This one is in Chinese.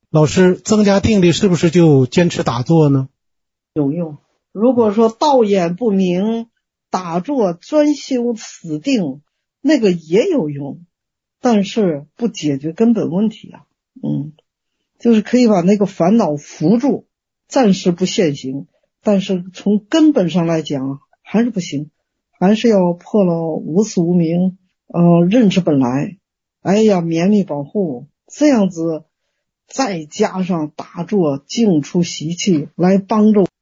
老师，增加定力是不是就坚持打坐呢？ 有用。如果说道眼不明，打坐专修此定，那个也有用，但是不解决根本问题啊。就是可以把那个烦恼扶住，暂时不现行，但是从根本上来讲还是不行，还是要破了无始无明，认知本来，绵密保护，这样子再加上打坐静出习气来帮助